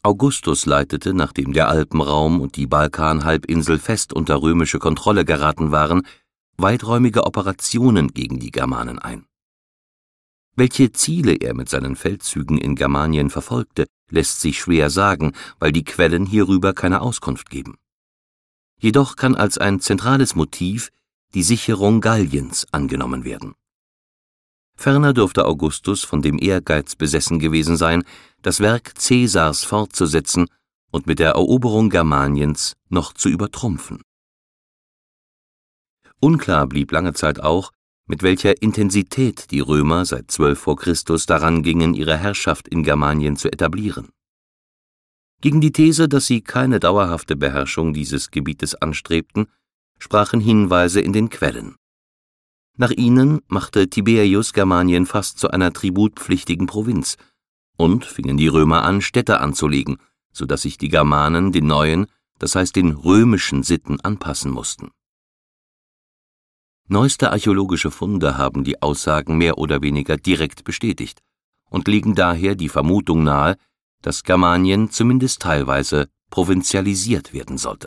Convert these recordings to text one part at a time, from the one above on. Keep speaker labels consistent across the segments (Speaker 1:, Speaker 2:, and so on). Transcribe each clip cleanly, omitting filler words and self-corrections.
Speaker 1: Augustus leitete, nachdem der Alpenraum und die Balkanhalbinsel fest unter römische Kontrolle geraten waren, weiträumige Operationen gegen die Germanen ein. Welche Ziele er mit seinen Feldzügen in Germanien verfolgte, lässt sich schwer sagen, weil die Quellen hierüber keine Auskunft geben. Jedoch kann als ein zentrales Motiv die Sicherung Galliens angenommen werden. Ferner dürfte Augustus von dem Ehrgeiz besessen gewesen sein, das Werk Caesars fortzusetzen und mit der Eroberung Germaniens noch zu übertrumpfen. Unklar blieb lange Zeit auch, mit welcher Intensität die Römer seit 12 vor Christus daran gingen, ihre Herrschaft in Germanien zu etablieren. Gegen die These, dass sie keine dauerhafte Beherrschung dieses Gebietes anstrebten, sprachen Hinweise in den Quellen. Nach ihnen machte Tiberius Germanien fast zu einer tributpflichtigen Provinz und fingen die Römer an, Städte anzulegen, so dass sich die Germanen den neuen, das heißt den römischen Sitten anpassen mussten. Neueste archäologische Funde haben die Aussagen mehr oder weniger direkt bestätigt und legen daher die Vermutung nahe, dass Germanien zumindest teilweise provinzialisiert werden sollte.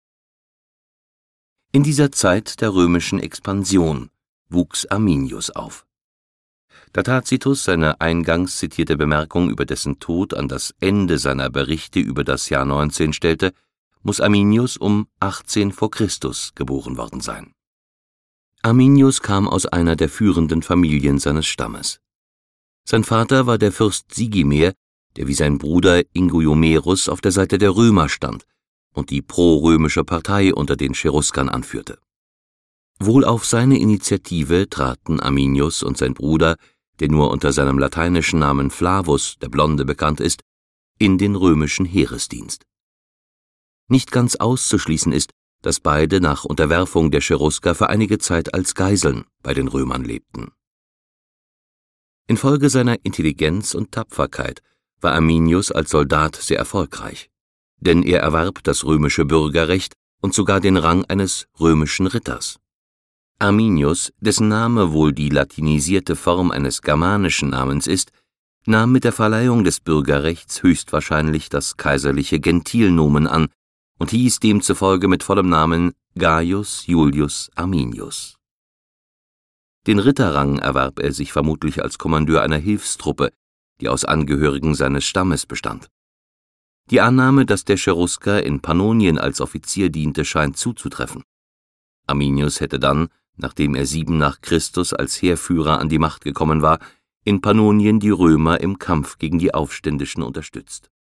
Speaker 1: In dieser Zeit der römischen Expansion wuchs Arminius auf. Da Tacitus seine eingangs zitierte Bemerkung über dessen Tod an das Ende seiner Berichte über das Jahr 19 stellte, muss Arminius um 18 vor Christus geboren worden sein. Arminius kam aus einer der führenden Familien seines Stammes. Sein Vater war der Fürst Sigimer, der wie sein Bruder Inguiomerus auf der Seite der Römer stand und die pro-römische Partei unter den Cheruskern anführte. Wohl auf seine Initiative traten Arminius und sein Bruder, der nur unter seinem lateinischen Namen Flavus, der Blonde, bekannt ist, in den römischen Heeresdienst. Nicht ganz auszuschließen ist, dass beide nach Unterwerfung der Cherusker für einige Zeit als Geiseln bei den Römern lebten. Infolge seiner Intelligenz und Tapferkeit war Arminius als Soldat sehr erfolgreich, denn er erwarb das römische Bürgerrecht und sogar den Rang eines römischen Ritters. Arminius, dessen Name wohl die latinisierte Form eines germanischen Namens ist, nahm mit der Verleihung des Bürgerrechts höchstwahrscheinlich das kaiserliche Gentilnomen an und hieß demzufolge mit vollem Namen Gaius Iulius Arminius. Den Ritterrang erwarb er sich vermutlich als Kommandeur einer Hilfstruppe, die aus Angehörigen seines Stammes bestand. Die Annahme, dass der Cherusker in Pannonien als Offizier diente, scheint zuzutreffen. Arminius hätte dann, nachdem er 7 nach Christus als Heerführer an die Macht gekommen war, in Pannonien die Römer im Kampf gegen die Aufständischen unterstützt.